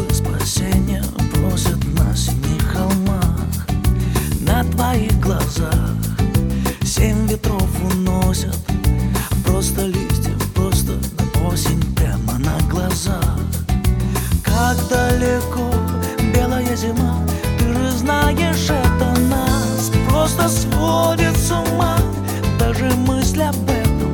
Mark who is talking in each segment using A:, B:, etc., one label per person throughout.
A: спасения просят на семи холмах. На твоих глазах 7 ветров уносят просто листья, просто осень прямо на глазах. Как далеко белая зима, ты же знаешь, это нас просто сводит с ума даже мысль об этом.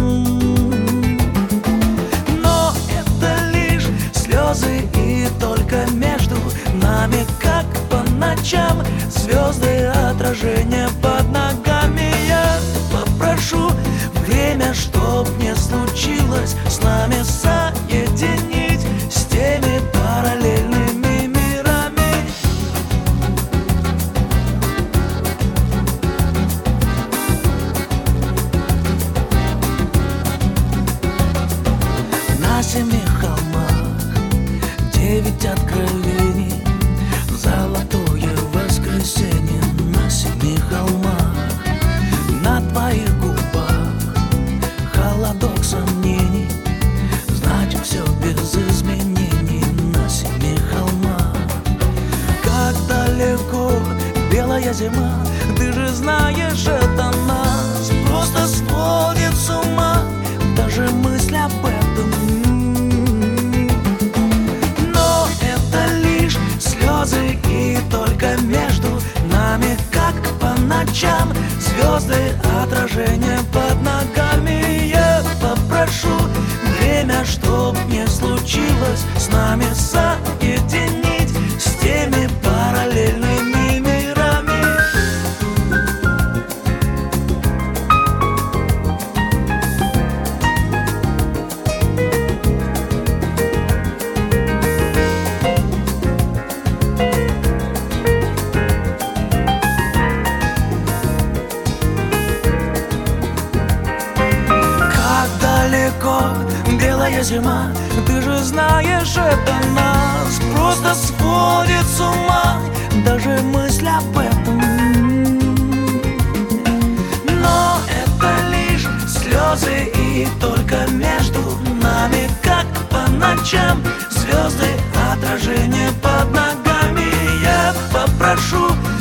A: Но это лишь слезы, и только между нами, как по ночам, звезды отражения под ногами. Я попрошу время, чтоб не случилось с нами, соединить с теми параллельными мирами. На семи холмах 9 откровений, золотое воскресенье. На семи холмах, на твоих губах холодок сомнений, знать все без изменений. На семи холмах, как далеко белая зима, ты же знаешь, это нас просто сводит с ума даже мысль об этом. Но это лишь слезы, и только между нами, как по ночам, звезды отражения под ногами. Я попрошу время, чтоб не случилось с нами, соединить с теми параллельными мирами. Белая зима, ты же знаешь, это нас просто сводит с ума даже мысль об этом. Но это лишь слезы, и только между нами, как по ночам, звезды отражения под ногами. Я попрошу